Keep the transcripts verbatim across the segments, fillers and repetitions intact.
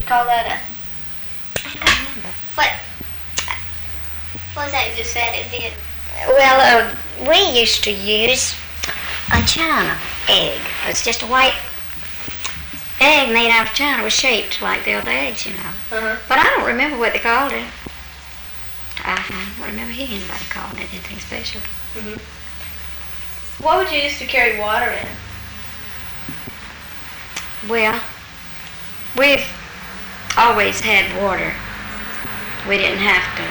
You call that a, I don't remember. what, what was that you just said it did? Well, uh, we used to use a china egg. It's just a white egg made out of china. It was shaped like the other eggs, you know. Uh-huh. But I don't remember what they called it. I don't remember hearing anybody calling it anything special. Mm-hmm. What would you use to carry water in? Well, we've always had water. We didn't have to.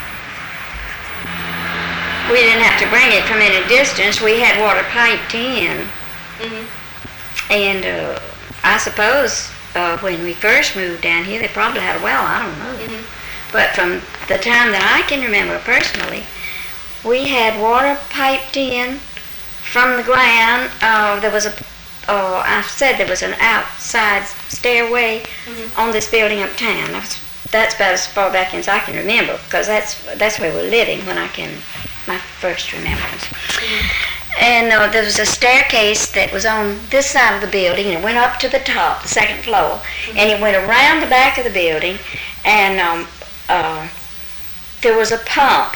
We didn't have to bring it from any distance. We had water piped in. Mm-hmm. And uh, I suppose uh, when we first moved down here, they probably had a well. I don't know. Mm-hmm. But from the time that I can remember personally, we had water piped in from the ground. Uh, there was a, oh, I said there was an outside stairway Mm-hmm. on this building uptown. That's, that's about as far back as I can remember, because that's that's where we're living when I can, my first remembrance. Mm-hmm. And uh, there was a staircase that was on this side of the building, and it went up to the top, the second floor, Mm-hmm. and it went around the back of the building, and um, uh, there was a pump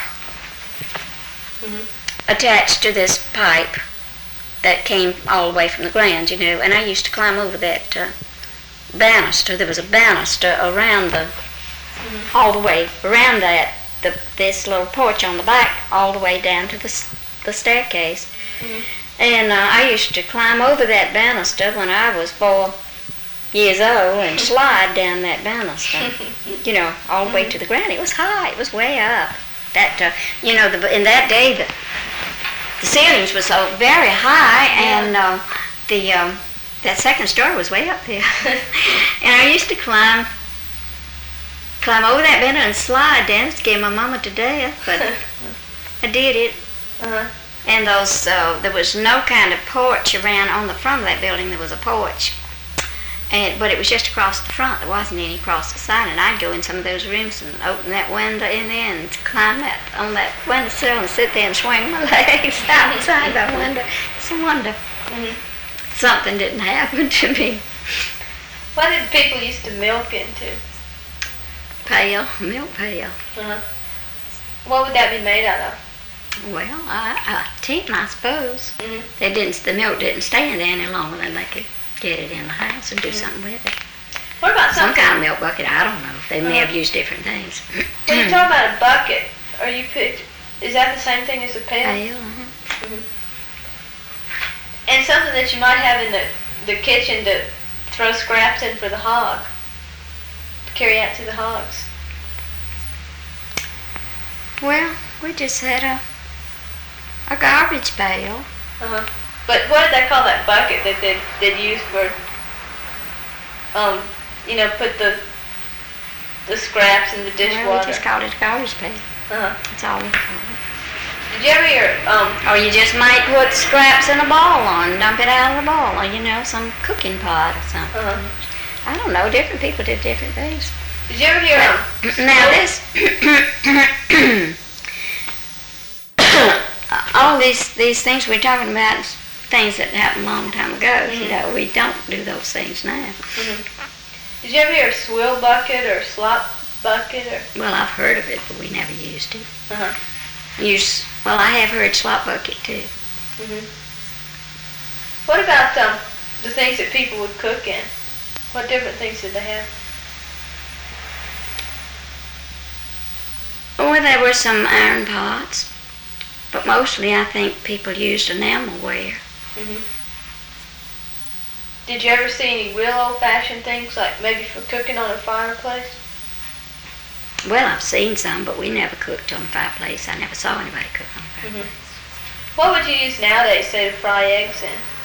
Mm-hmm. attached to this pipe that came all the way from the ground, you know, and I used to climb over that uh, banister. There was a banister around the, Mm-hmm. all the way around that, the, this little porch on the back, all the way down to the, s- the staircase. Mm-hmm. And uh, I used to climb over that banister when I was four years old and slide down that banister, you know, all the way to the ground. It was high. It was way up. That, uh, you know, the, in that day, the, the ceilings were so very high, and uh, the um, that second story was way up there. And I used to climb, climb over that banister and slide down. It scared my mama to death, but I did it. Uh-huh. And those, uh, there was no kind of porch around on the front of that building. There was a porch, and but it was just across the front. There wasn't any across the side. And I'd go in some of those rooms and open that window in there and climb that on that windowsill and sit there and swing my legs outside that window. It's a wonder Mm-hmm. something didn't happen to me. What did people used to milk into? Pail, milk pail. Uh-huh. What would that be made out of? Well, I, I tin, I suppose. Mm-hmm. They didn't. The milk didn't stay in there any longer than they could get it in the house and do Mm-hmm. something with it. What about Some something? kind of milk bucket, I don't know. They may Uh-huh. have used different things. When you talk about a bucket, are you pic- is that the same thing as a pail? Pail, uh-huh. Mm-hmm. And something that you might have in the, the kitchen to throw scraps in for the hog, to carry out to the hogs. Well, we just had a a garbage pail. Uh-huh. But what did they call that bucket that they'd, they'd use for, um, you know, put the the scraps in the Well, we dishwater? just called it a garbage pail. Uh-huh. That's all we called it. Did you ever hear, um, Or you just might put scraps in a ball on, dump it out of the ball, or you know, some cooking pot or something. uh-huh. I don't know. Different people did different things. Did you ever hear, um, Now this, all these these things we're talking about, is things that happened a long time ago. Mhm. You know, we don't do those things now. mhm. Did you ever hear swill bucket or slop bucket or, Well, I've heard of it, but we never used it. uh-huh. Use well, I have heard slop bucket too. Mhm. What about, um, the things that people would cook in? What different things did they have? Or there were some iron pots, but mostly I think people used enamelware. Mhm. Did you ever see any real old-fashioned things, like maybe for cooking on a fireplace? Well, I've seen some, but we never cooked on a fireplace. I never saw anybody cook on a fireplace. Mhm. What would you use nowadays, say, to fry eggs in?